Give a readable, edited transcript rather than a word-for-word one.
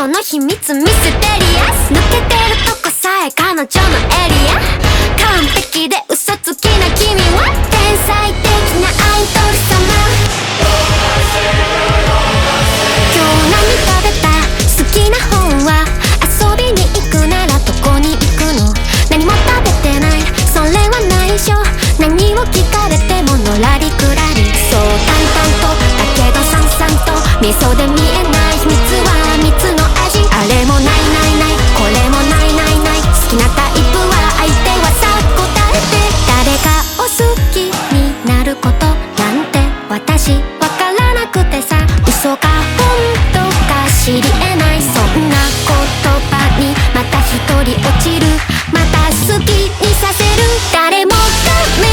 その秘密ミステリアス、抜けてるとこさえ彼女のエリア、完璧で嘘つきな君は天才的なアイドル様。今日何食べた？好きな本は？遊びに行くならどこに行くの？何も食べてない、それは内緒。何を聞かれてものらりくらり、そう淡々とだけどさんさんと味噌で見えない秘密は蜜の味。あれもないないない、これもないないない、好きなタイプは相手はさ答えて。誰かを好きになることなんて私わからなくてさ、嘘か本当か知り得ない、そんな言葉にまた一人落ちる、また好きにさせる。誰もが